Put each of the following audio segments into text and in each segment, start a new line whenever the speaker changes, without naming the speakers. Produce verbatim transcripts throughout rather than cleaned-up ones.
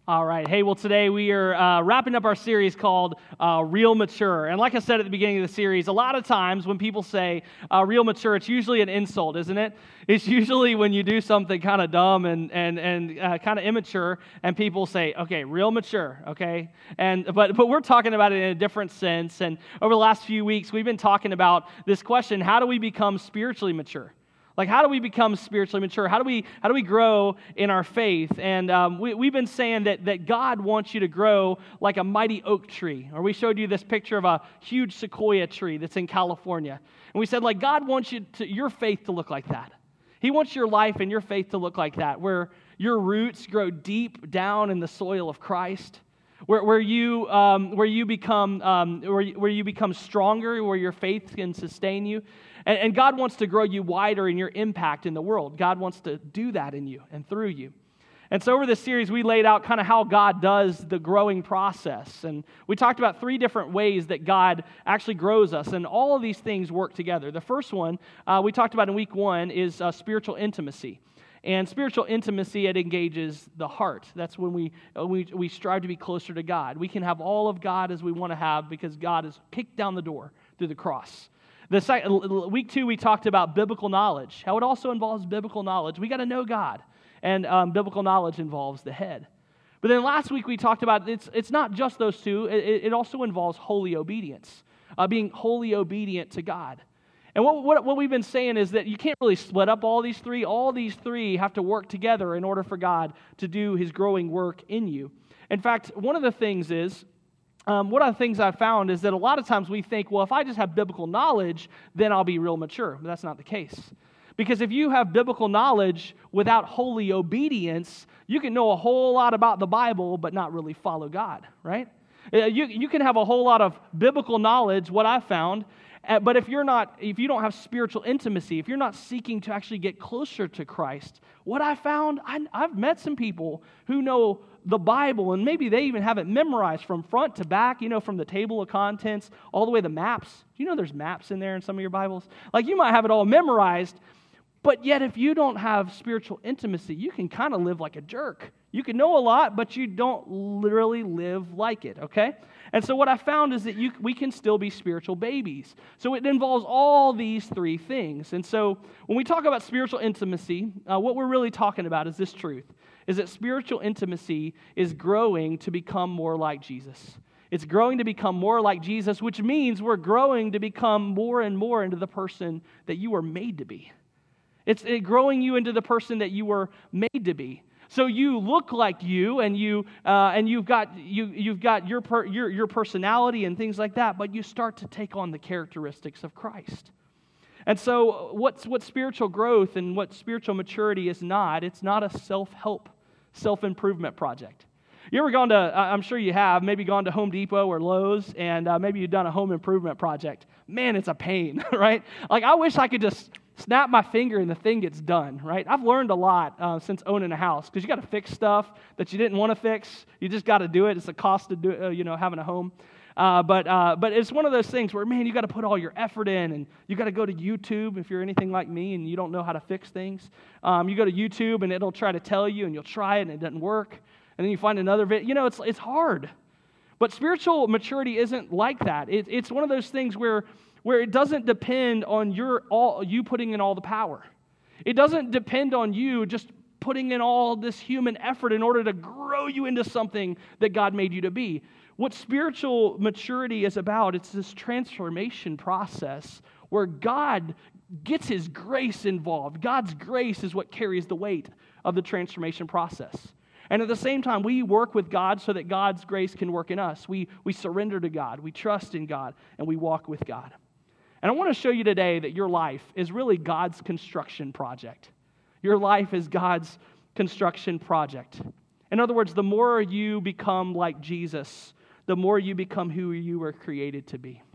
All right. Hey, well, today we are uh, wrapping up our series called uh, Real Mature. And like I said at the beginning of the series, a lot of times when people say uh, real mature, it's usually an insult, isn't it? It's usually when you do something kind of dumb and and and uh, kind of immature, and people say, okay, real mature, okay? And but but we're talking about it in a different sense. And over the last few weeks, we've been talking about this question: how do we become spiritually mature? Like, how do we become spiritually mature? How do we how do we grow in our faith? And um, we, we've been saying that, that God wants you to grow like a mighty oak tree. Or we showed you this picture of a huge sequoia tree that's in California. And we said, like, God wants you to, your faith to look like that. He wants your life and your faith to look like that, where your roots grow deep down in the soil of Christ, where where you um, where you become um, where you, where you become stronger, where your faith can sustain you. And, and God wants to grow you wider in your impact in the world. God wants to do that in you and through you. And so over this series, we laid out kind of how God does the growing process. And we talked about three different ways that God actually grows us. And all of these things work together. The first one uh, we talked about in week one is uh, spiritual intimacy. And spiritual intimacy, it engages the heart. That's when we, uh, we we strive to be closer to God. We can have all of God as we want to have because God has kicked down the door through the cross. The second, week two, we talked about biblical knowledge, how it also involves biblical knowledge. We got to know God, and um, biblical knowledge involves the head. But then last week we talked about it's it's not just those two. It, it also involves holy obedience, uh, being wholly obedient to God. And what, what what we've been saying is that you can't really split up all these three. All these three have to work together in order for God to do His growing work in you. In fact, one of the things is, Um, one of the things I've found is that a lot of times we think, well, if I just have biblical knowledge, then I'll be real mature. But that's not the case. Because if you have biblical knowledge without holy obedience, you can know a whole lot about the Bible, but not really follow God, right? You, you can have a whole lot of biblical knowledge, what I've found, but if you're not, if you don't have spiritual intimacy, if you're not seeking to actually get closer to Christ, what I found, I, I've met some people who know the Bible, and maybe they even have it memorized from front to back, you know, from the table of contents all the way to the maps. Do you know there's maps in there in some of your Bibles? Like, you might have it all memorized, but yet if you don't have spiritual intimacy, you can kind of live like a jerk. You can know a lot, but you don't literally live like it, okay? And so what I found is that you, we can still be spiritual babies. So it involves all these three things. And so when we talk about spiritual intimacy, uh, what we're really talking about is this truth, is that spiritual intimacy is growing to become more like Jesus. It's growing to become more like Jesus, which means we're growing to become more and more into the person that you were made to be. It's it growing you into the person that you were made to be. So you look like you, and you uh, and you've got you you've got your per, your your personality and things like that, but you start to take on the characteristics of Christ. And so what's what spiritual growth and what spiritual maturity is not, it's not a self-help, self-improvement project. You ever gone to, I'm sure you have, maybe gone to Home Depot or Lowe's, and uh, maybe you've done a home improvement project. Man, it's a pain, right? Like, I wish I could just snap my finger and the thing gets done, right? I've learned a lot uh, since owning a house, because you got to fix stuff that you didn't want to fix. You just got to do it. It's a cost to do, uh, you know, having a home. Uh, but uh, but it's one of those things where, man, you got to put all your effort in, and you got to go to YouTube if you're anything like me and you don't know how to fix things. Um, you go to YouTube and it'll try to tell you, and you'll try it and it doesn't work, and then you find another video. You know, it's it's hard. But spiritual maturity isn't like that. It, it's one of those things where where it doesn't depend on your all you putting in all the power. It doesn't depend on you just putting in all this human effort in order to grow you into something that God made you to be. What spiritual maturity is about, it's this transformation process where God gets His grace involved. God's grace is what carries the weight of the transformation process. And at the same time, we work with God so that God's grace can work in us. We, we surrender to God, we trust in God, and we walk with God. And I want to show you today that your life is really God's construction project. Your life is God's construction project. In other words, the more you become like Jesus, the more you become who you were created to be.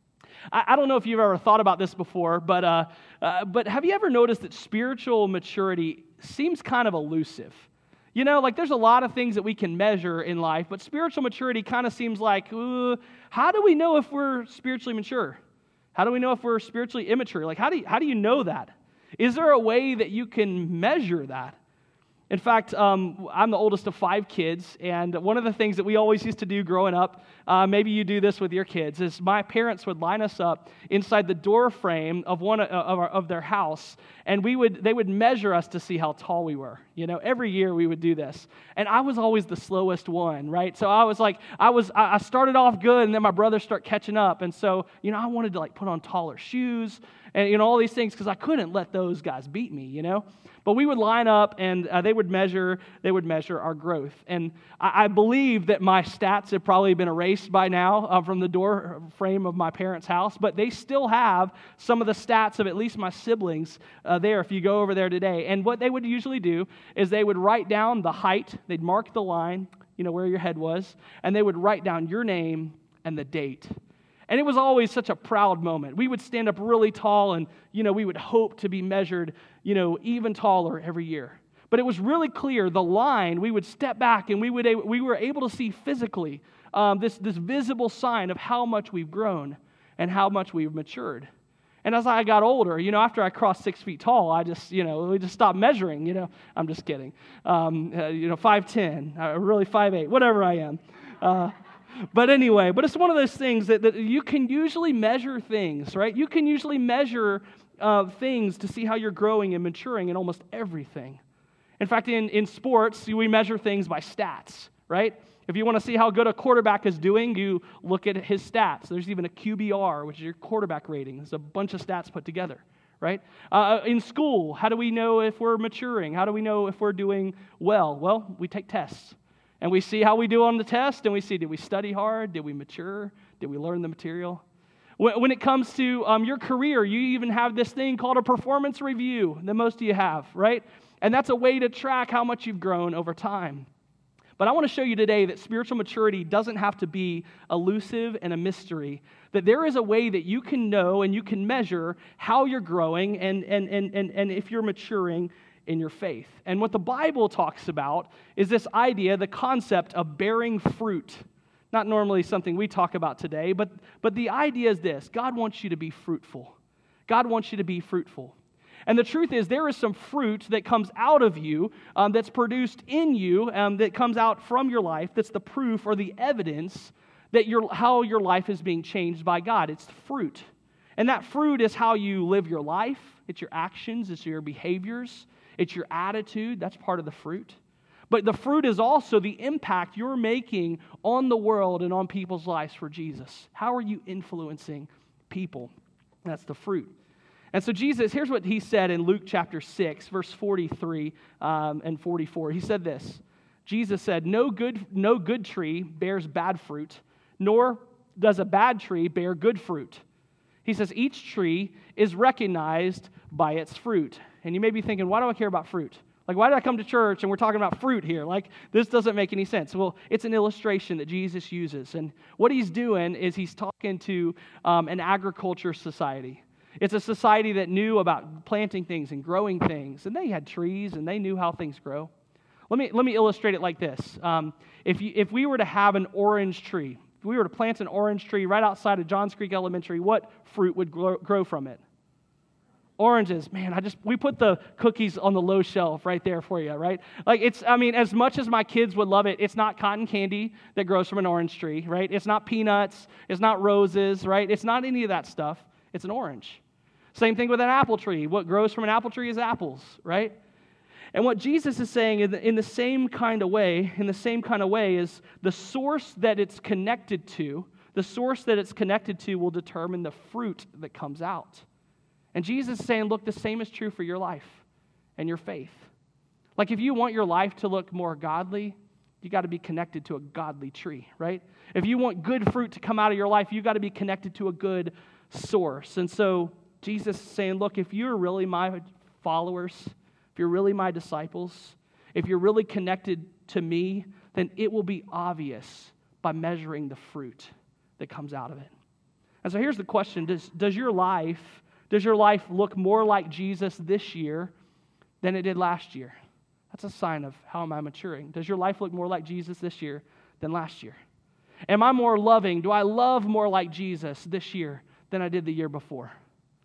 I, I don't know if you've ever thought about this before, but uh, uh, but have you ever noticed that spiritual maturity seems kind of elusive? You know, like there's a lot of things that we can measure in life, but spiritual maturity kind of seems like, uh, how do we know if we're spiritually mature? How do we know if we're spiritually immature? Like, how do you, how do you know that? Is there a way that you can measure that? In fact, um, I'm the oldest of five kids, and one of the things that we always used to do growing up, uh, maybe you do this with your kids, is my parents would line us up inside the door frame of one of, of, our, of their house, and we would they would measure us to see how tall we were. You know, every year we would do this, and I was always the slowest one, right? So I was like, I was I started off good, and then my brothers start catching up, and so you know, I wanted to like put on taller shoes and you know all these things because I couldn't let those guys beat me, you know. But we would line up, and uh, they would measure. They would measure our growth, and I, I believe that my stats have probably been erased by now uh, from the door frame of my parents' house. But they still have some of the stats of at least my siblings uh, there. If you go over there today, and what they would usually do is they would write down the height. They'd mark the line, you know, where your head was, and they would write down your name and the date. And it was always such a proud moment. We would stand up really tall and, you know, we would hope to be measured, you know, even taller every year. But it was really clear, the line, we would step back and we would we were able to see physically um, this, this visible sign of how much we've grown and how much we've matured. And as I got older, you know, after I crossed six feet tall, I just, you know, we just stopped measuring, you know. I'm just kidding. Um, uh, you know, five ten, uh, really five eight, whatever I am. Uh But anyway, but it's one of those things that, that you can usually measure things, right? You can usually measure uh, things to see how you're growing and maturing in almost everything. In fact, in, in sports, we measure things by stats, right? If you want to see how good a quarterback is doing, you look at his stats. There's even a Q B R, which is your quarterback rating. It's a bunch of stats put together, right? Uh, in school, how do we know if we're maturing? How do we know if we're doing well? Well, we take tests. And we see how we do on the test, and we see, did we study hard? Did we mature? Did we learn the material? When it comes to um, your career, you even have this thing called a performance review that most of you have, right? And that's a way to track how much you've grown over time. But I want to show you today that spiritual maturity doesn't have to be elusive and a mystery, that there is a way that you can know and you can measure how you're growing and, and, and, and, and if you're maturing in your faith. And what the Bible talks about is this idea, the concept of bearing fruit. Not normally something we talk about today, but, but the idea is this: God wants you to be fruitful. God wants you to be fruitful. And the truth is, there is some fruit that comes out of you, um, that's produced in you, um, that comes out from your life, that's the proof or the evidence that your how your life is being changed by God. It's fruit. And that fruit is how you live your life. It's your actions. It's your behaviors. It's your attitude. That's part of the fruit. But the fruit is also the impact you're making on the world and on people's lives for Jesus. How are you influencing people? That's the fruit. And so Jesus, here's what he said in Luke chapter six, verse forty-three um, and forty-four. He said this. Jesus said, no good, no good tree bears bad fruit, nor does a bad tree bear good fruit. He says, each tree is recognized by its fruit. And you may be thinking, why do I care about fruit? Like, why did I come to church and we're talking about fruit here? Like, this doesn't make any sense. Well, it's an illustration that Jesus uses. And what he's doing is he's talking to um, an agriculture society. It's a society that knew about planting things and growing things. And they had trees and they knew how things grow. Let me let me illustrate it like this. Um, if you, if we were to have an orange tree, if we were to plant an orange tree right outside of Johns Creek Elementary, what fruit would grow, grow from it? Oranges. Man, I just, we put the cookies on the low shelf right there for you, right? Like it's, I mean, as much as my kids would love it, it's not cotton candy that grows from an orange tree, right? It's not peanuts. It's not roses, right? It's not any of that stuff. It's an orange. Same thing with an apple tree. What grows from an apple tree is apples, right? And what Jesus is saying in the, in the same kind of way, in the same kind of way is the source that it's connected to, the source that it's connected to will determine the fruit that comes out. And Jesus is saying, look, the same is true for your life and your faith. Like if you want your life to look more godly, you got to be connected to a godly tree, right? If you want good fruit to come out of your life, you got to be connected to a good source. And so Jesus is saying, look, if you're really my followers, if you're really my disciples, if you're really connected to me, then it will be obvious by measuring the fruit that comes out of it. And so here's the question, does, does your life Does your life look more like Jesus this year than it did last year? That's a sign of how am I maturing. Does your life look more like Jesus this year than last year? Am I more loving? Do I love more like Jesus this year than I did the year before?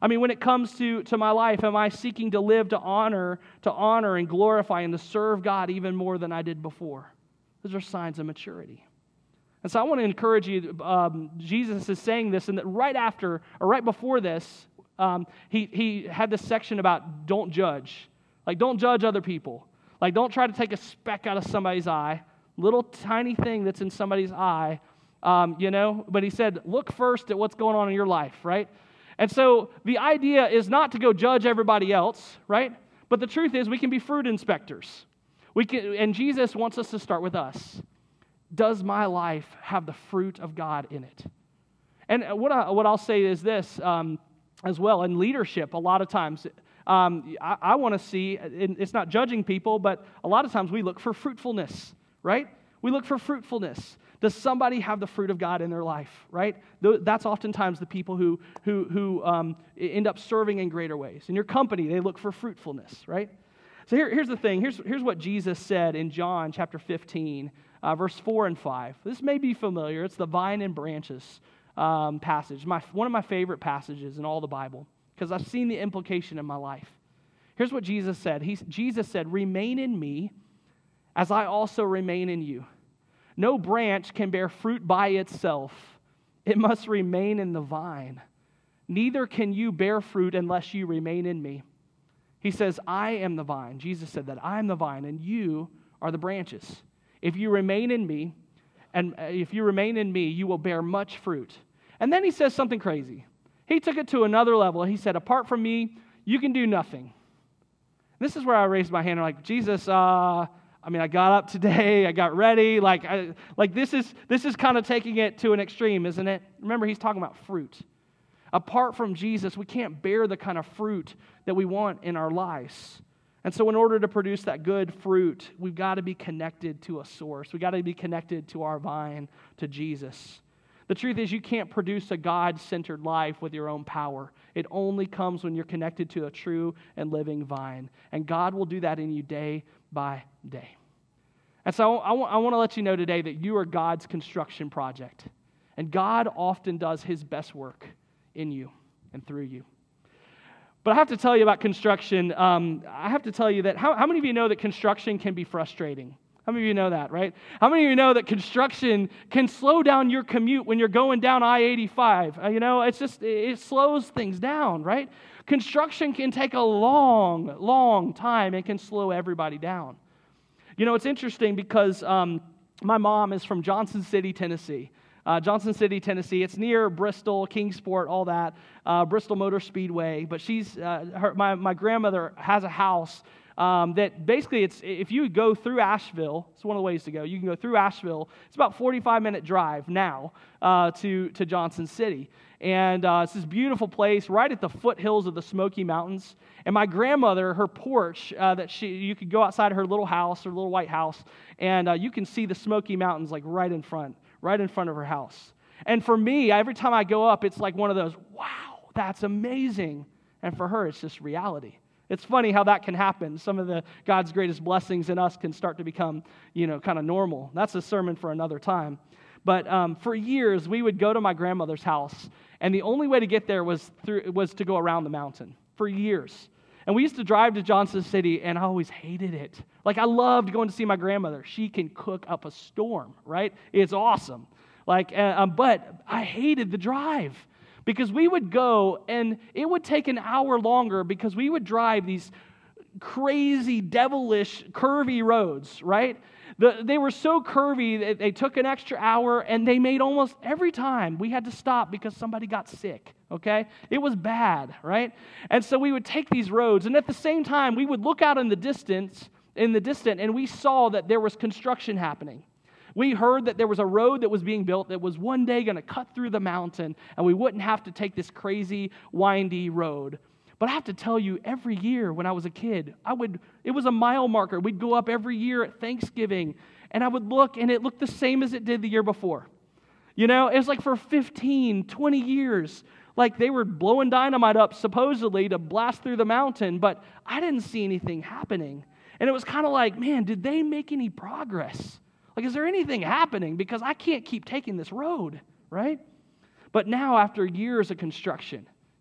I mean, when it comes to, to my life, am I seeking to live to honor, to honor and glorify and to serve God even more than I did before? Those are signs of maturity. And so I want to encourage you, um, Jesus is saying this, and that right after, or right before this, um, he, he had this section about don't judge. Like, don't judge other people. Like, don't try to take a speck out of somebody's eye, little tiny thing that's in somebody's eye, um, you know. But he said, look first at what's going on in your life, right? And so the idea is not to go judge everybody else, right? But the truth is we can be fruit inspectors. We can, and Jesus wants us to start with us. Does my life have the fruit of God in it? And what, I, what I'll say is this um, as well. In leadership, a lot of times, um, I, I want to see, it's not judging people, but a lot of times we look for fruitfulness, right? We look for fruitfulness. Does somebody have the fruit of God in their life, right? That's oftentimes the people who, who, who um, end up serving in greater ways. In your company, they look for fruitfulness, right? So here, here's the thing. Here's, here's what Jesus said in John chapter fifteen, uh, verse four and five. This may be familiar. It's the vine and branches um, passage, my, one of my favorite passages in all the Bible, because I've seen the implication in my life. Here's what Jesus said. He, Jesus said, remain in me as I also remain in you. No branch can bear fruit by itself. It must remain in the vine. Neither can you bear fruit unless you remain in me. He says, I am the vine. Jesus said that. I am the vine, and you are the branches. If you remain in me, and if you remain in me, you will bear much fruit. And then he says something crazy. He took it to another level. He said, apart from me, you can do nothing. This is where I raised my hand. I'm like, Jesus, uh... I mean, I got up today, I got ready, like, I, like this is this is kind of taking it to an extreme, isn't it? Remember, he's talking about fruit. Apart from Jesus, we can't bear the kind of fruit that we want in our lives. And so in order to produce that good fruit, we've got to be connected to a source. We've got to be connected to our vine, to Jesus. The truth is, you can't produce a God-centered life with your own power. It only comes when you're connected to a true and living vine. And God will do that in you day by day. And so I, I want to let you know today that you are God's construction project. And God often does his best work in you and through you. But I have to tell you about construction. Um, I have to tell you that, how, how many of you know that construction can be frustrating? How many of you know that, right? How many of you know that construction can slow down your commute when you're going down I eighty-five? Uh, you know, it's just, it slows things down, right? Construction can take a long, long time and can slow everybody down. You know, it's interesting because um, my mom is from Johnson City, Tennessee. Uh, Johnson City, Tennessee. It's near Bristol, Kingsport, all that, uh, Bristol Motor Speedway. But she's uh, her, my my grandmother has a house um, that basically it's if you go through Asheville, it's one of the ways to go. You can go through Asheville. It's about forty-five minute drive now uh, to to Johnson City, and uh, it's this beautiful place right at the foothills of the Smoky Mountains. And my grandmother, her porch uh, that she you could go outside her little house, her little white house, and uh, you can see the Smoky Mountains like right in front. right in front of her house. And for me, every time I go up, it's like one of those, wow, that's amazing. And for her, it's just reality. It's funny how that can happen. Some of the God's greatest blessings in us can start to become, you know, kind of normal. That's a sermon for another time. But um, for years, we would go to my grandmother's house, and the only way to get there was through was to go around the mountain for years. And we used to drive to Johnson City, and I always hated it. Like, I loved going to see my grandmother. She can cook up a storm, right? It's awesome. Like, uh, um, but I hated the drive because we would go, and it would take an hour longer because we would drive these crazy, devilish, curvy roads, right? The, they were so curvy that they took an extra hour, and they made almost every time we had to stop because somebody got sick, okay? It was bad, right? And so we would take these roads, and at the same time, we would look out in the distance, in the distant, and we saw that there was construction happening. We heard that there was a road that was being built that was one day going to cut through the mountain, and we wouldn't have to take this crazy, windy road. But I have to tell you, every year when I was a kid, I would, it was a mile marker. We'd go up every year at Thanksgiving, and I would look, and it looked the same as it did the year before. You know, it was like for fifteen, twenty years, like they were blowing dynamite up supposedly to blast through the mountain, but I didn't see anything happening. And it was kind of like, man, did they make any progress? Like, is there anything happening? Because I can't keep taking this road, right? But now, after years of construction,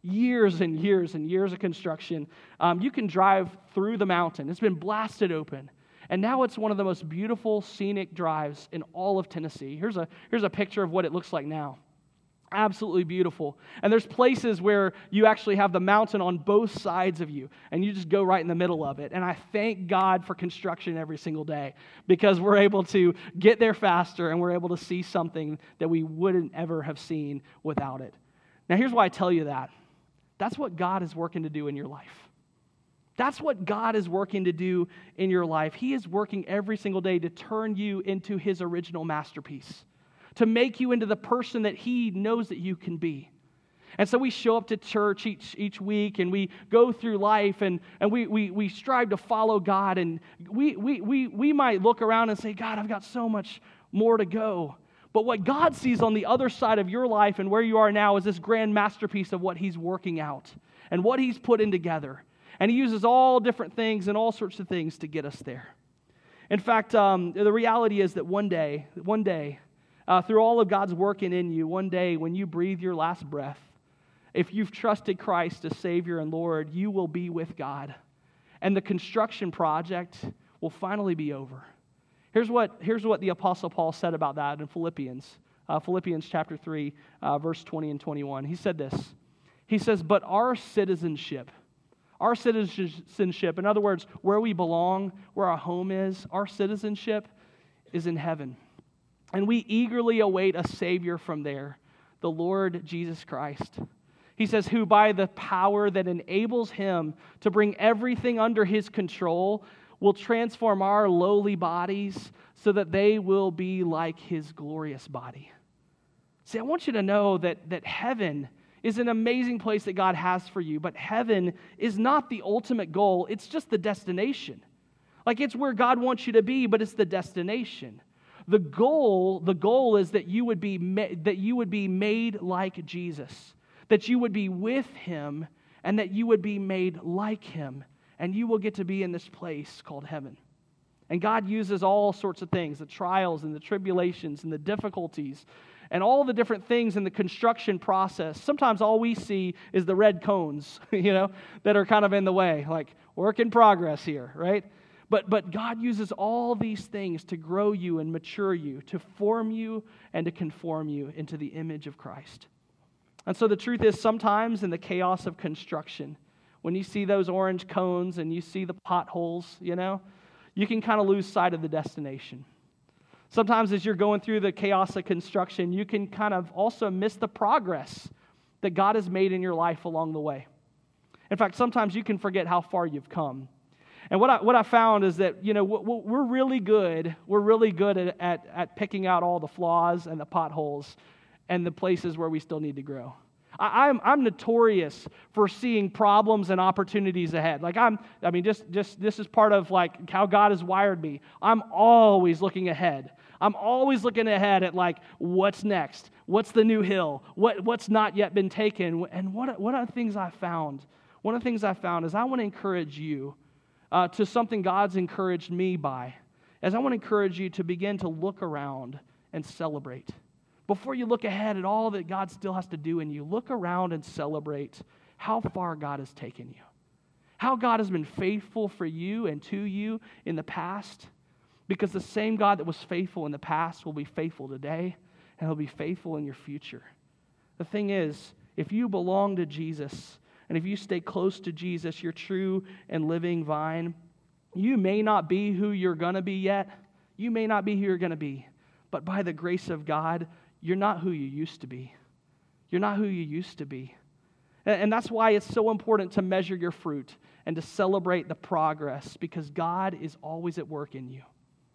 years and years and years of construction. Um, you can drive through the mountain. It's been blasted open. And now it's one of the most beautiful scenic drives in all of Tennessee. Here's a, here's a picture of what it looks like now. Absolutely beautiful. And there's places where you actually have the mountain on both sides of you, and you just go right in the middle of it. And I thank God for construction every single day, because we're able to get there faster, and we're able to see something that we wouldn't ever have seen without it. Now, here's why I tell you that. That's what God is working to do in your life. That's what God is working to do in your life. He is working every single day to turn you into His original masterpiece, to make you into the person that He knows that you can be. And so we show up to church each each week, and we go through life, and, and we, we we strive to follow God, and we, we we we might look around and say, God, I've got so much more to go. But what God sees on the other side of your life and where you are now is this grand masterpiece of what He's working out and what He's putting together. And He uses all different things and all sorts of things to get us there. In fact, um, the reality is that one day, one day, Uh, through all of God's working in you, one day when you breathe your last breath, if you've trusted Christ as Savior and Lord, you will be with God. And the construction project will finally be over. Here's what, here's what the Apostle Paul said about that in Philippians. Uh, Philippians chapter three, uh, verse twenty and twenty-one. He said this. He says, but our citizenship, our citizenship, in other words, where we belong, where our home is, our citizenship is in heaven. And we eagerly await a Savior from there, the Lord Jesus Christ. He says, who by the power that enables Him to bring everything under His control will transform our lowly bodies so that they will be like His glorious body. See, I want you to know that, that heaven is an amazing place that God has for you, but heaven is not the ultimate goal. It's just the destination. Like, it's where God wants you to be, but it's the destination. The goal, the goal is that you would be ma- that you would be made like Jesus, that you would be with Him, and that you would be made like Him, and you will get to be in this place called heaven. And God uses all sorts of things, the trials and the tribulations and the difficulties, and all the different things in the construction process. Sometimes all we see is the red cones, you know, that are kind of in the way, like work in progress here, right? But, but God uses all these things to grow you and mature you, to form you and to conform you into the image of Christ. And so the truth is, sometimes in the chaos of construction, when you see those orange cones and you see the potholes, you know, you can kind of lose sight of the destination. Sometimes as you're going through the chaos of construction, you can kind of also miss the progress that God has made in your life along the way. In fact, sometimes you can forget how far you've come. And what I what I found is that, you know, we're really good. We're really good at, at, at picking out all the flaws and the potholes and the places where we still need to grow. I, I'm I'm notorious for seeing problems and opportunities ahead. Like I'm, I mean, just just this is part of like how God has wired me. I'm always looking ahead. I'm always looking ahead at like what's next, what's the new hill, what what's not yet been taken, and what what are the things I found. One of the things I found is I want to encourage you. Uh, to something God's encouraged me by, as I want to encourage you to begin to look around and celebrate. Before you look ahead at all that God still has to do in you, look around and celebrate how far God has taken you, how God has been faithful for you and to you in the past, because the same God that was faithful in the past will be faithful today, and He'll be faithful in your future. The thing is, if you belong to Jesus, and if you stay close to Jesus, your true and living vine, you may not be who you're going to be yet. You may not be who you're going to be. But by the grace of God, you're not who you used to be. You're not who you used to be. And that's why it's so important to measure your fruit and to celebrate the progress, because God is always at work in you.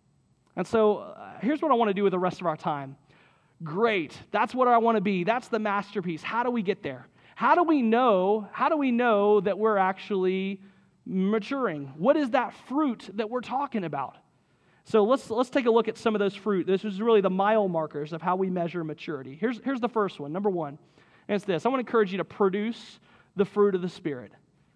And so uh, here's what I want to do with the rest of our time. Great. That's what I want to be. That's the masterpiece. How do we get there? How do we know, how do we know that we're actually maturing? What is that fruit that we're talking about? So let's let's take a look at some of those fruit. This is really the mile markers of how we measure maturity. Here's, here's the first one, number one. And it's this. I want to encourage you to produce the fruit of the Spirit.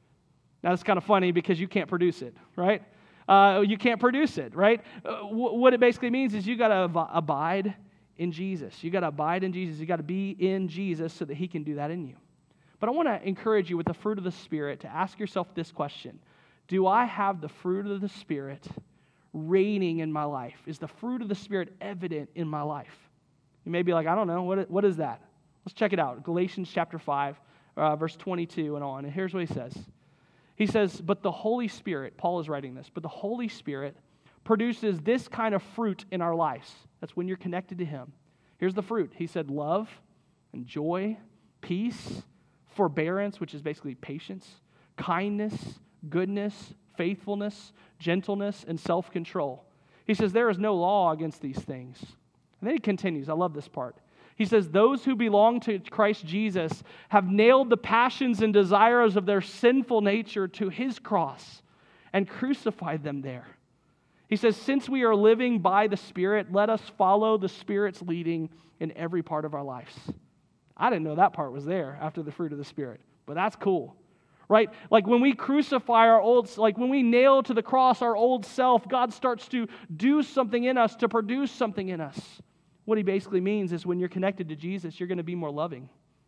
Now, it's kind of funny because you can't produce it, right? Uh, you can't produce it, right? Uh, w- what it basically means is you got to ab- abide in Jesus. You got to abide in Jesus. You got to be in Jesus so that He can do that in you. But I want to encourage you with the fruit of the Spirit to ask yourself this question. Do I have the fruit of the Spirit reigning in my life? Is the fruit of the Spirit evident in my life? You may be like, I don't know, what, what is that? Let's check it out. Galatians chapter five, uh, verse twenty-two and on. And here's what he says. He says, but the Holy Spirit, Paul is writing this, but the Holy Spirit produces this kind of fruit in our lives. That's when you're connected to Him. Here's the fruit. He said love and joy, peace, forbearance, which is basically patience, kindness, goodness, faithfulness, gentleness, and self-control. He says there is no law against these things. And then he continues. I love this part. He says, those who belong to Christ Jesus have nailed the passions and desires of their sinful nature to His cross and crucified them there. He says, since we are living by the Spirit, let us follow the Spirit's leading in every part of our lives. I didn't know that part was there after the fruit of the Spirit, but that's cool, right? Like when we crucify our old, like when we nail to the cross our old self, God starts to do something in us, to produce something in us. What He basically means is when you're connected to Jesus, you're going to be more loving.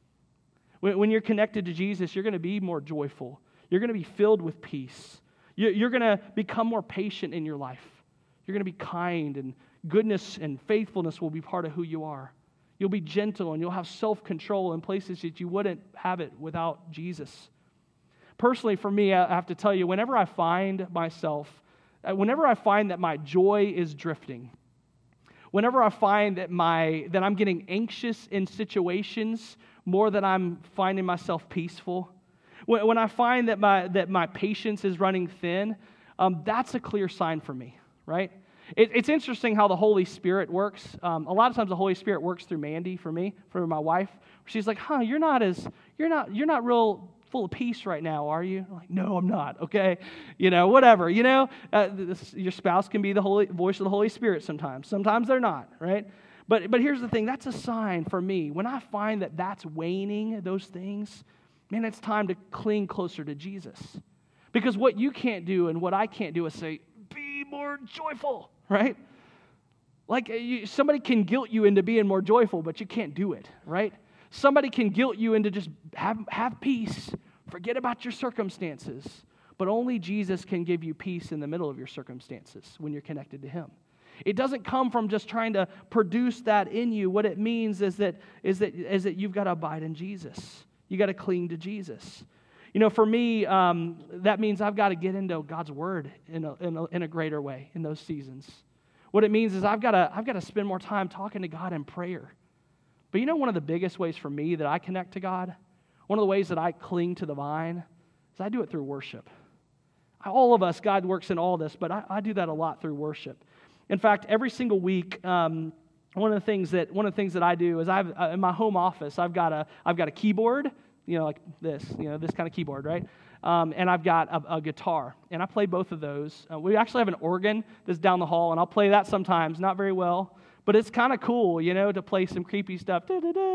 When, when you're connected to Jesus, you're going to be more joyful. You're going to be filled with peace. You're going to become more patient in your life. You're going to be kind, and goodness and faithfulness will be part of who you are. You'll be gentle, and you'll have self-control in places that you wouldn't have it without Jesus. Personally, for me, I have to tell you, whenever I find myself, whenever I find that my joy is drifting, whenever I find that my that I'm getting anxious in situations more than I'm finding myself peaceful, when, when I find that my that my patience is running thin, um, that's a clear sign for me, right? It, it's interesting how the Holy Spirit works. Um, a lot of times the Holy Spirit works through Mandy for me, for my wife. She's like, "Huh, you're not as you're not you're not real full of peace right now, are you?" I'm like, no, I'm not. Okay, you know, whatever. You know, uh, this, your spouse can be the Holy voice of the Holy Spirit sometimes. Sometimes they're not, right? But but here's the thing. That's a sign for me. When I find that that's waning, those things, man, it's time to cling closer to Jesus. Because what you can't do and what I can't do is say, be more joyful, right? Like you, somebody can guilt you into being more joyful, but you can't do it, right? Somebody can guilt you into just have, have peace. Forget about your circumstances. But only Jesus can give you peace in the middle of your circumstances when you're connected to Him. It doesn't come from just trying to produce that in you. What it means is that is that is that you've got to abide in Jesus. You got to cling to Jesus. You know, for me, um, that means I've got to get into God's Word in a, in a in a greater way in those seasons. What it means is I've got to I've got to spend more time talking to God in prayer. But you know one of the biggest ways for me that I connect to God, one of the ways that I cling to the vine, is I do it through worship. All of us, God works in all this, but I, I do that a lot through worship. In fact, every single week, um, one of the things that one of the things that I do is I've uh, in my home office, I've got a I've got a keyboard, you know, like this, you know, this kind of keyboard, right? Um, and I've got a, a guitar, and I play both of those. Uh, we actually have an organ that's down the hall, and I'll play that sometimes, not very well. But it's kind of cool, you know, to play some creepy stuff.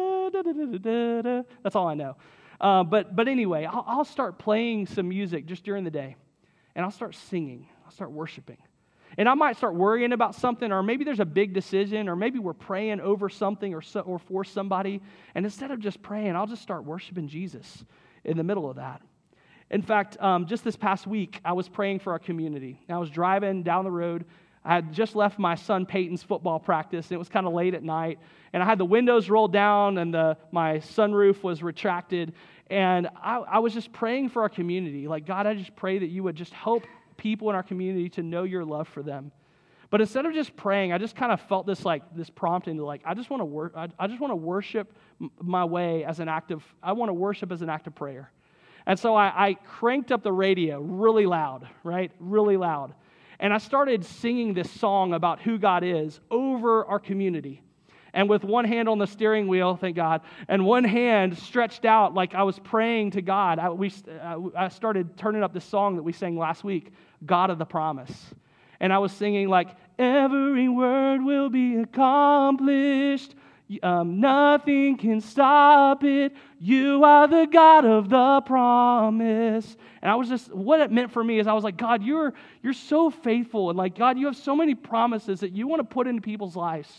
That's all I know. Uh, but but anyway, I'll, I'll start playing some music just during the day, and I'll start singing. I'll start worshiping. And I might start worrying about something, or maybe there's a big decision, or maybe we're praying over something or so, or for somebody. And instead of just praying, I'll just start worshiping Jesus in the middle of that. In fact, um, just this past week, I was praying for our community. I was driving down the road. I had just left my son Peyton's football practice, and it was kind of late at night. And I had the windows rolled down, and the my sunroof was retracted. And I, I was just praying for our community. Like, God, I just pray that you would just help people in our community to know your love for them. But instead of just praying, I just kind of felt this like this prompt into like, I just want to work. I, I just want to worship my way as an act of. I want to worship as an act of prayer. And so I, I cranked up the radio really loud, right, really loud. And I started singing this song about who God is over our community. And with one hand on the steering wheel, thank God, and one hand stretched out like I was praying to God, I, we, I started turning up this song that we sang last week, God of the Promise. And I was singing like, every word will be accomplished. Um, nothing can stop it. You are the God of the promise. And I was just, what it meant for me is I was like, God, you're you're so faithful. And like, God, you have so many promises that you want to put into people's lives.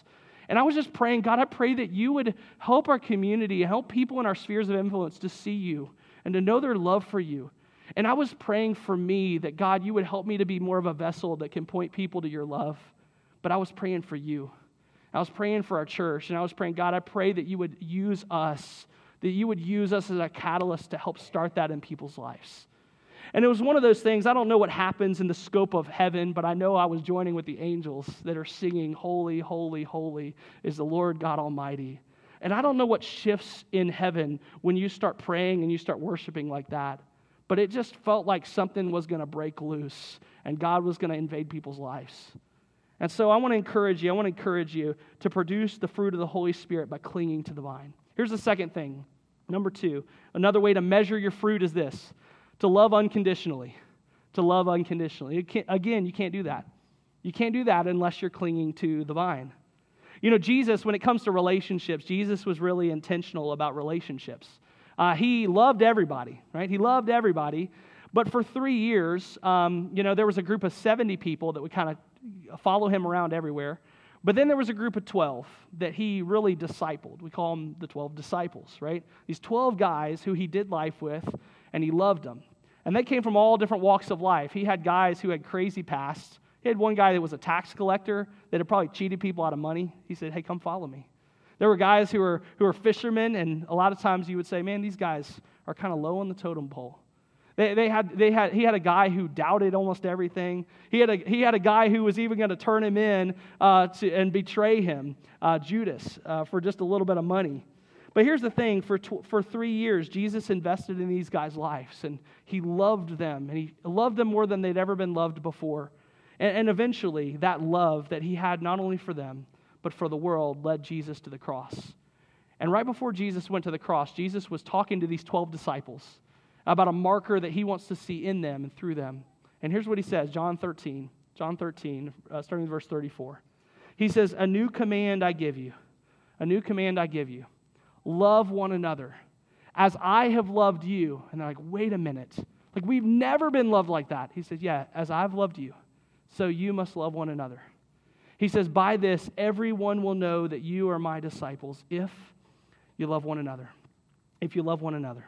And I was just praying, God, I pray that you would help our community, help people in our spheres of influence to see you and to know their love for you. And I was praying for me that, God, you would help me to be more of a vessel that can point people to your love. But I was praying for you. I was praying for our church, and I was praying, God, I pray that you would use us, that you would use us as a catalyst to help start that in people's lives. And it was one of those things, I don't know what happens in the scope of heaven, but I know I was joining with the angels that are singing, holy, holy, holy is the Lord God Almighty. And I don't know what shifts in heaven when you start praying and you start worshiping like that, but it just felt like something was going to break loose and God was going to invade people's lives. And so I want to encourage you, I want to encourage you to produce the fruit of the Holy Spirit by clinging to the vine. Here's the second thing. Number two, another way to measure your fruit is this, to love unconditionally. To love unconditionally. You can't, again, you can't do that. You can't do that unless you're clinging to the vine. You know, Jesus, when it comes to relationships, Jesus was really intentional about relationships. Uh, he loved everybody, right? He loved everybody. But for three years, um, you know, there was a group of seventy people that would kind of follow him around everywhere. But then there was a group of twelve that he really discipled. We call them the twelve disciples, right? These twelve guys who he did life with, and he loved them. And they came from all different walks of life. He had guys who had crazy pasts. He had one guy that was a tax collector that had probably cheated people out of money. He said, hey, come follow me. There were guys who were who were fishermen, and a lot of times you would say, man, these guys are kind of low on the totem pole. They, they had, they had, he had a guy who doubted almost everything. He had a, he had a guy who was even going to turn him in uh, to, and betray him, uh, Judas, uh, for just a little bit of money. But here's the thing, for tw- for three years, Jesus invested in these guys' lives, and he loved them, and he loved them more than they'd ever been loved before. And, and eventually, that love that he had not only for them, but for the world, led Jesus to the cross. And right before Jesus went to the cross, Jesus was talking to these twelve disciples about a marker that he wants to see in them and through them. And here's what he says, John thirteen, John thirteen, uh, starting with verse thirty-four. He says, a new command I give you, a new command I give you, love one another as I have loved you. And they're like, wait a minute, like we've never been loved like that. He says, yeah, as I've loved you, so you must love one another. He says, by this, everyone will know that you are my disciples if you love one another, if you love one another.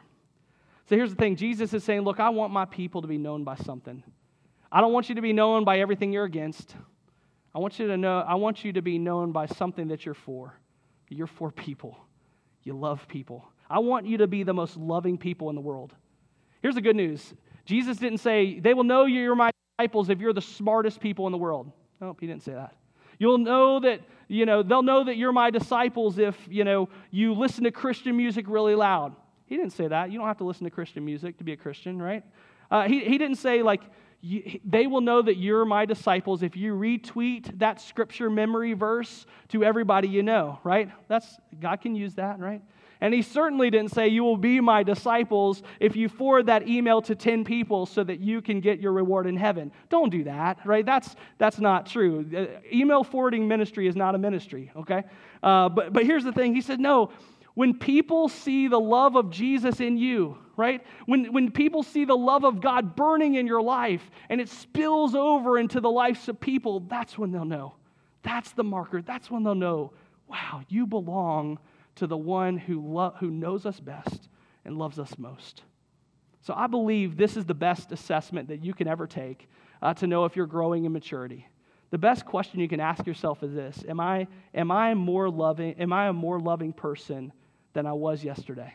So here's the thing. Jesus is saying, look, I want my people to be known by something. I don't want you to be known by everything you're against. I want you to know, I want you to be known by something that you're for. You're for people. You love people. I want you to be the most loving people in the world. Here's the good news. Jesus didn't say, they will know you're my disciples if you're the smartest people in the world. No, he didn't say that. You'll know that, you know, they'll know that you're my disciples if, you know, you listen to Christian music really loud. He didn't say that. You don't have to listen to Christian music to be a Christian, right? Uh, he, he didn't say, like, you, they will know that you're my disciples if you retweet that scripture memory verse to everybody you know, right? That's God can use that, right? And he certainly didn't say you will be my disciples if you forward that email to ten people so that you can get your reward in heaven. Don't do that, right? That's that's not true. Uh, email forwarding ministry is not a ministry, okay? Uh, but but here's the thing. He said, no, when people see the love of Jesus in you, right? When, when people see the love of God burning in your life and it spills over into the lives of people, that's when they'll know. That's the marker. That's when they'll know, wow, you belong to the one who lo- who knows us best and loves us most. So I believe this is the best assessment that you can ever take uh, to know if you're growing in maturity. The best question you can ask yourself is this: Am I am I more loving? Am I a more loving person than I was yesterday?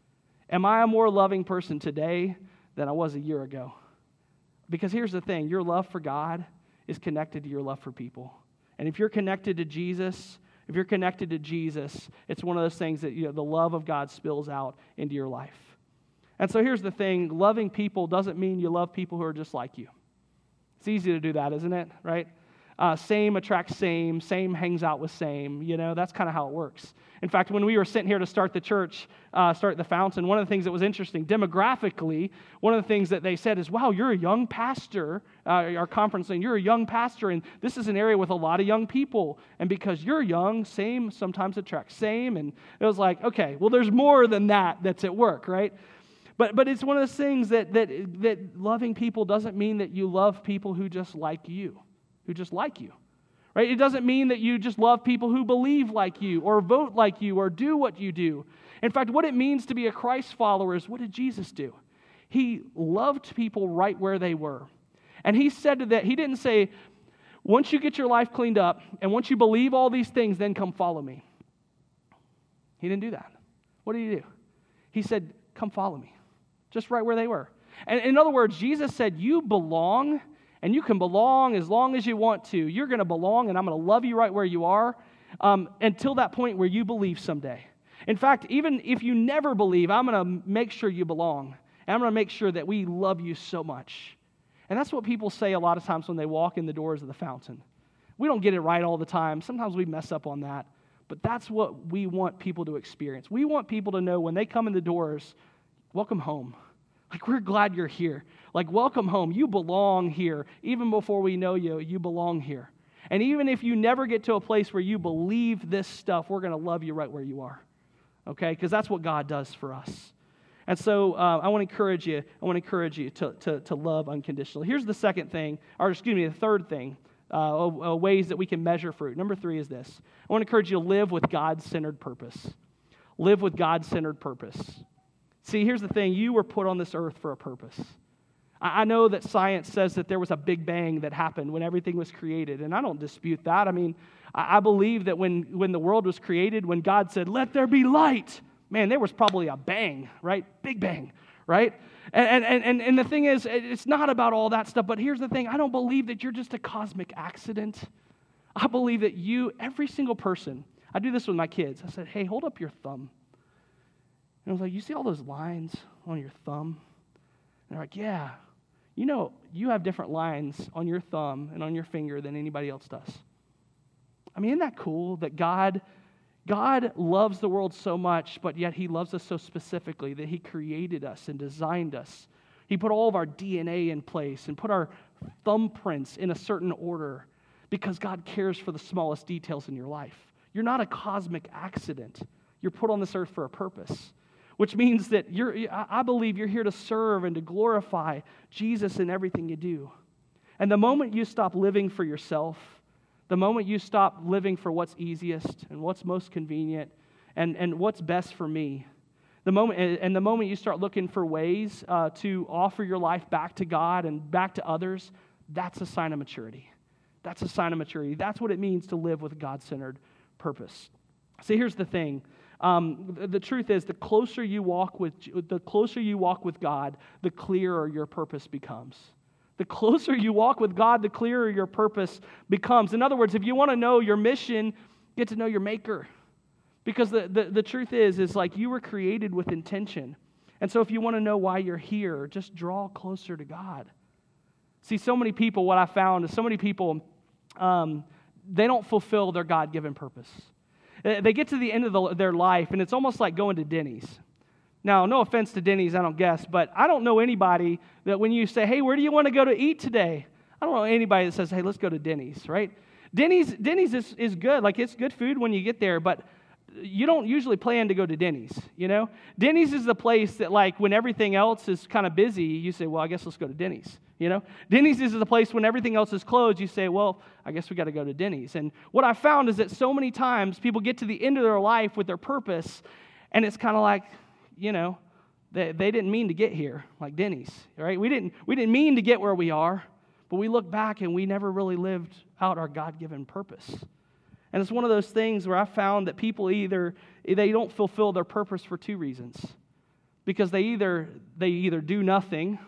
Am I a more loving person today than I was a year ago? Because here's the thing: your love for God is connected to your love for people. And if you're connected to Jesus, if you're connected to Jesus, it's one of those things that, you know, the love of God spills out into your life. And so here's the thing: loving people doesn't mean you love people who are just like you. It's easy to do that, isn't it? Right? Uh, same attracts same, same hangs out with same. You know, that's kind of how it works. In fact, when we were sitting here to start the church, uh, start the Fountain, one of the things that was interesting, demographically, one of the things that they said is, wow, you're a young pastor, uh, our conference saying, you're a young pastor, and this is an area with a lot of young people. And because you're young, same sometimes attracts same. And it was like, okay, well, there's more than that that's at work, right? But but it's one of those things that that that loving people doesn't mean that you love people who just like you. who just like you, right? It doesn't mean that you just love people who believe like you or vote like you or do what you do. In fact, what it means to be a Christ follower is, what did Jesus do? He loved people right where they were. And he said to that, he didn't say, once you get your life cleaned up and once you believe all these things, then come follow me. He didn't do that. What did he do? He said, come follow me, just right where they were. And in other words, Jesus said, you belong, and you can belong as long as you want to. You're going to belong, and I'm going to love you right where you are um, until that point where you believe someday. In fact, even if you never believe, I'm going to make sure you belong. And I'm going to make sure that we love you so much. And that's what people say a lot of times when they walk in the doors of the fountain. We don't get it right all the time. Sometimes we mess up on that. But that's what we want people to experience. We want people to know when they come in the doors, welcome home. Like, we're glad you're here. Like, welcome home. You belong here. Even before we know you, you belong here. And even if you never get to a place where you believe this stuff, we're going to love you right where you are. Okay? Because that's what God does for us. And so uh, I want to encourage you, I want to encourage you to, to, to love unconditionally. Here's the second thing, or excuse me, the third thing, uh, uh, ways that we can measure fruit. Number three is this. I want to encourage you to live with God-centered purpose. Live with God-centered purpose. See, here's the thing. You were put on this earth for a purpose. I know that science says that there was a big bang that happened when everything was created, and I don't dispute that. I mean, I believe that when, when the world was created, when God said, let there be light, man, there was probably a bang, right? Big bang, right? And, and, and, and the thing is, it's not about all that stuff, but here's the thing. I don't believe that you're just a cosmic accident. I believe that you, every single person, I do this with my kids. I said, hey, hold up your thumb. And I was like, you see all those lines on your thumb? And they're like, yeah. You know, you have different lines on your thumb and on your finger than anybody else does. I mean, isn't that cool that God, God loves the world so much, but yet He loves us so specifically that He created us and designed us. He put all of our D N A in place and put our thumbprints in a certain order because God cares for the smallest details in your life. You're not a cosmic accident. You're put on this earth for a purpose. Which means that you're, I believe you're here to serve and to glorify Jesus in everything you do. And the moment you stop living for yourself, the moment you stop living for what's easiest and what's most convenient and, and what's best for me, the moment and the moment you start looking for ways uh, to offer your life back to God and back to others, that's a sign of maturity. That's a sign of maturity. That's what it means to live with God-centered purpose. See, here's the thing. Um, the, the truth is, the closer you walk with the closer you walk with God, the clearer your purpose becomes. The closer you walk with God, the clearer your purpose becomes. In other words, if you want to know your mission, get to know your Maker. Because the, the, the truth is, is like you were created with intention. And so if you want to know why you're here, just draw closer to God. See, so many people, what I found is so many people, um, they don't fulfill their God-given purpose. They get to the end of the, their life, and it's almost like going to Denny's. Now, no offense to Denny's, I don't guess, but I don't know anybody that when you say, hey, where do you want to go to eat today? I don't know anybody that says, hey, let's go to Denny's, right? Denny's Denny's is, is good. Like, it's good food when you get there, but you don't usually plan to go to Denny's, you know? Denny's is the place that, like, when everything else is kind of busy, you say, well, I guess let's go to Denny's, you know? Denny's is the place when everything else is closed, you say, well, I guess we got to go to Denny's. And what I found is that so many times people get to the end of their life with their purpose, and it's kind of like, you know, they, they didn't mean to get here, like Denny's, right? We didn't, we didn't mean to get where we are, but we look back and we never really lived out our God-given purpose. And it's one of those things where I found that people either, they don't fulfill their purpose for two reasons. Because they either they either do nothing,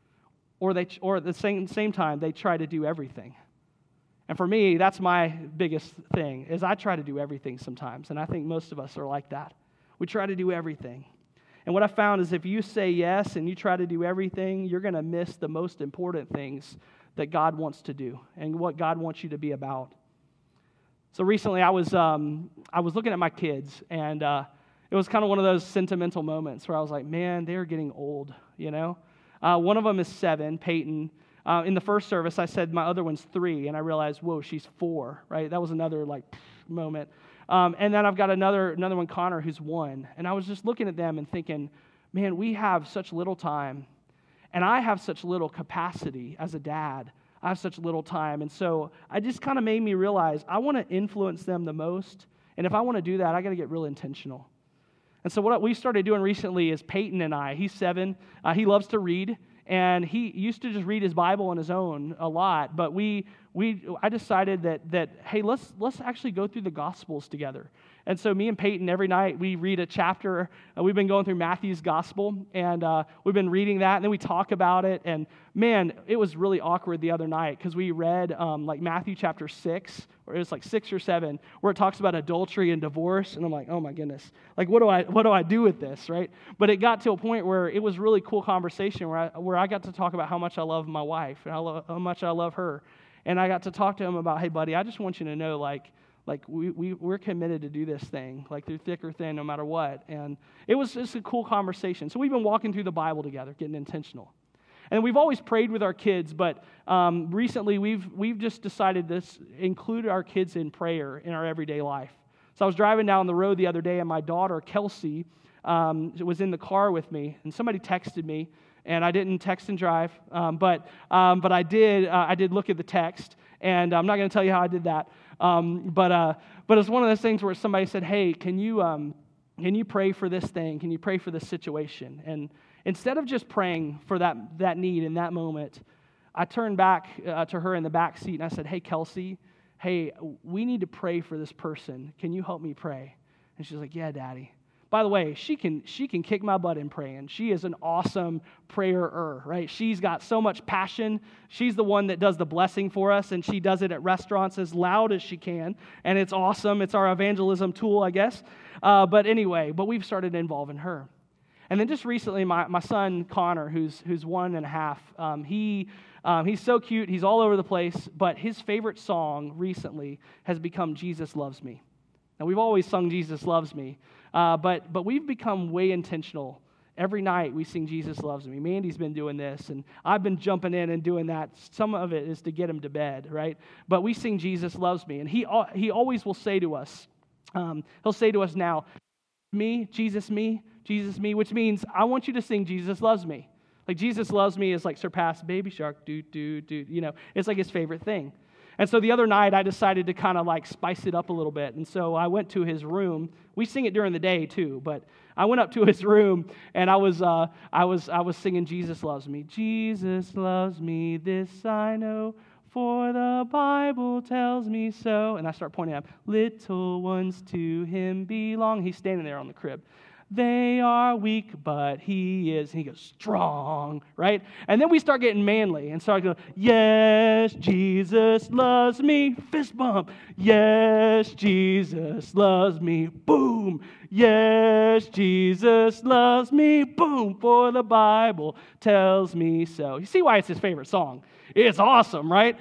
or they or at the same, same time, they try to do everything. And for me, that's my biggest thing, is I try to do everything sometimes. And I think most of us are like that. We try to do everything. And what I found is if you say yes and you try to do everything, you're going to miss the most important things that God wants to do and what God wants you to be about. So recently, I was um, I was looking at my kids, and uh, it was kind of one of those sentimental moments where I was like, man, they're getting old, you know? Uh, one of them is seven, Peyton. Uh, in the first service, I said my other one's three, and I realized, whoa, she's four, right? That was another, like, moment. Um, and then I've got another another one, Connor, who's one. And I was just looking at them and thinking, man, we have such little time, and I have such little capacity as a dad. I have such little time. And so it just kind of made me realize I want to influence them the most. And if I want to do that, I got to get real intentional. And so what we started doing recently is Peyton and I, he's seven, uh, he loves to read. And he used to just read his Bible on his own a lot, but we we I decided that that hey, let's let's actually go through the Gospels together. And so me and Peyton, every night we read a chapter. Uh, we've been going through Matthew's Gospel, and uh, we've been reading that, and then we talk about it. And man, it was really awkward the other night because we read um, like Matthew chapter six, or it was like six or seven, where it talks about adultery and divorce. And I'm like, oh my goodness, like what do I what do I do with this, right? But it got to a point where it was really cool conversation where I, where I got to talk about how much I love my wife and how, how much I love her, and I got to talk to him about, hey buddy, I just want you to know, like. Like, we, we, we're committed to do this thing, like, through thick or thin, no matter what. And it was just a cool conversation. So we've been walking through the Bible together, getting intentional. And we've always prayed with our kids, but um, recently we've we've just decided to include our kids in prayer in our everyday life. So I was driving down the road the other day, and my daughter, Kelsey, um, was in the car with me, and somebody texted me, and I didn't text and drive, um, but um, but I did uh, I did look at the text, and I'm not going to tell you how I did that. Um, but uh, but it's one of those things where somebody said, "Hey, can you um, can you pray for this thing? Can you pray for this situation?" And instead of just praying for that that need in that moment, I turned back uh, to her in the back seat and I said, "Hey, Kelsey, hey, we need to pray for this person. Can you help me pray?" And she's like, "Yeah, Daddy." By the way, she can she can kick my butt in praying. She is an awesome prayer-er, right? She's got so much passion. She's the one that does the blessing for us, and she does it at restaurants as loud as she can, and it's awesome. It's our evangelism tool, I guess. Uh, but anyway, but we've started involving her. And then just recently, my, my son, Connor, who's who's one and a half, um, he um, he's so cute. He's all over the place, but his favorite song recently has become Jesus Loves Me. Now, we've always sung Jesus Loves Me, uh, but but we've become way intentional. Every night we sing Jesus Loves Me. Mandy's been doing this, and I've been jumping in and doing that. Some of it is to get him to bed, right? But we sing Jesus Loves Me, and he he always will say to us, um, he'll say to us now, me, Jesus me, Jesus me, which means I want you to sing Jesus Loves Me. Like Jesus Loves Me is like surpass Baby Shark, do, do, do, you know, it's like his favorite thing. And so the other night, I decided to kind of like spice it up a little bit. And so I went to his room. We sing it during the day too, but I went up to his room and I was uh, I was I was singing Jesus Loves Me. Jesus loves me, this I know, for the Bible tells me so. And I start pointing at him. Little ones to him belong. He's standing there on the crib. They are weak, but he is. And he goes, strong, right? And then we start getting manly and start going, yes, Jesus loves me. Fist bump. Yes, Jesus loves me. Boom. Yes, Jesus loves me. Boom. For the Bible tells me so. You see why it's his favorite song. It's awesome, right?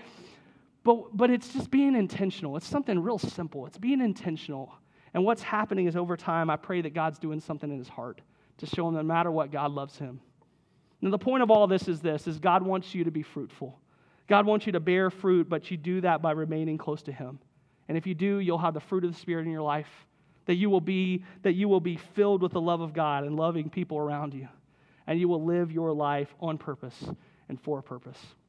But, but it's just being intentional. It's something real simple. It's being intentional. And what's happening is over time, I pray that God's doing something in his heart to show him no matter what, God loves him. Now, the point of all this is this, is God wants you to be fruitful. God wants you to bear fruit, but you do that by remaining close to him. And if you do, you'll have the fruit of the Spirit in your life, that you will be, that you will be filled with the love of God and loving people around you. And you will live your life on purpose and for a purpose.